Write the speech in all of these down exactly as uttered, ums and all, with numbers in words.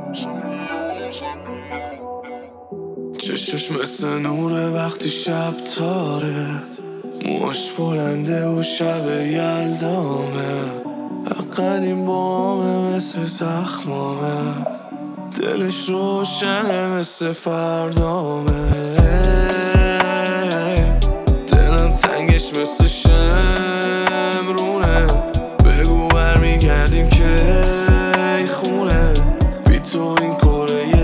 چشش مثل نوره وقتی شب تاره، موهاش بلنده و شب یلدامه، قدیم بامه مثل زخمامه، دلش روشنه مثل فردامه. دلم تنگش مثل شمرونه، بگو برمیگردیم که ای خونه، بی تو این کره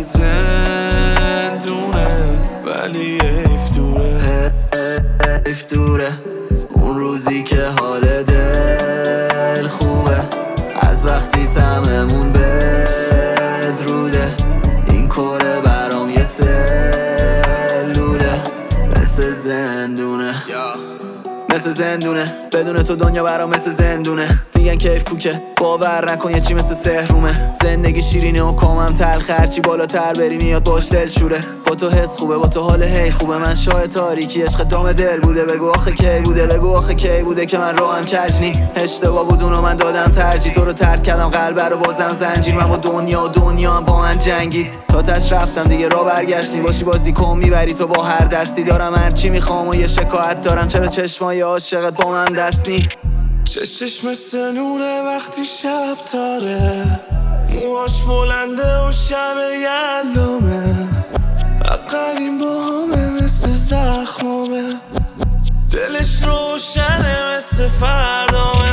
زندونه، ولی حیف دوره، حیف دوره اون روزی که حال دل خوبه، از وقتی سممون بدروده، این کره برام یه سلوله، مثل زندونه مثل زندونه، بدون تو دنیا برام مثل زندونه. میگن کیف کوکه، باور نکن یه چی مثل سحرومه، زندگی شیرینه و کامم تلخ، هرچی بالاتر بری میاد باش دل شوره. با تو حس خوبه، با تو حال هی خوبه، من شاه تاریکی عشق دام دل بوده، بگو آخه کی بوده، بگو آخه کی بوده که من راهم کجنی. اشتباه بود اونو من دادم ترجیح، تو رو ترک کردم قلب رو بازم زنجیر، من با دنیا و دنیا هم با من جنگید، تا تش رفتم دیگه را برگشتنی، باشی بازی کن میبری تو با هر دستی، دارم هرچی میخوام و یه شکایت دارم، چرا چشمای عاشقت با من دستنی. چشش مثل نوره وقتی شب تاره، موهاش بلنده و شب یلومه، قدیم بامه مثل زخمامه، دلش روشنه مثل فردامه.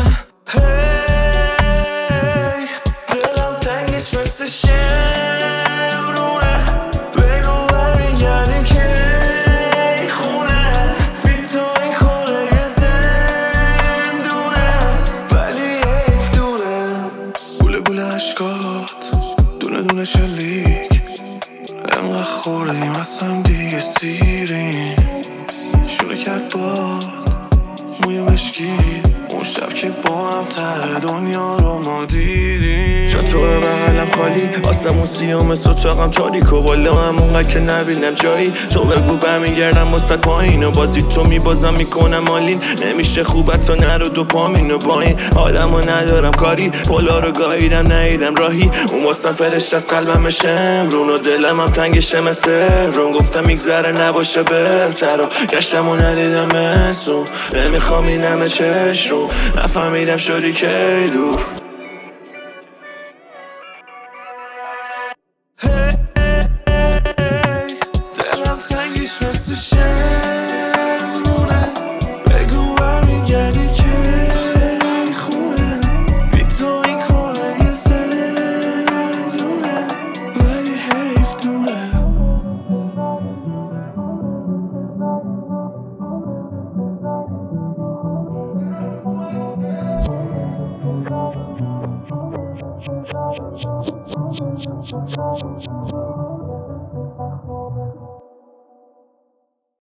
هی دلم تنگش مثل شمرونه، بگو برمیگردیم که ای خونه، بی تو این کره زندونه، ولی حیف دوره. گوله گوله عشقات دونه دونه شلیک، انقدر خوردیم اصلا دیگه سیرین، شونه کرد باد موی مشکید، اون شب که با هم ته دنیا رو ما دیدیم. چطور بغلم خالی، آسمون سیاه مثل اتاقم تاریک و بالا هم اونقدر که نبینم جایی، تو بگو برمیگردم واسه پایین و بازی تو میبازم میکنم آلین، نمیشه خوبت و نرو دو پامین و با این آدم و ندارم کاری، پولا رو گاهیدم نهیدم راهی، اون واسم فرشت از قلبم شمرون و دلم هم تنگشه مثل رون، گفتم میگذره نباشه بهتر و گشتم و ندیدم مثل نمیخوام این همه چشم رو، نفهمیدم شدی که دور.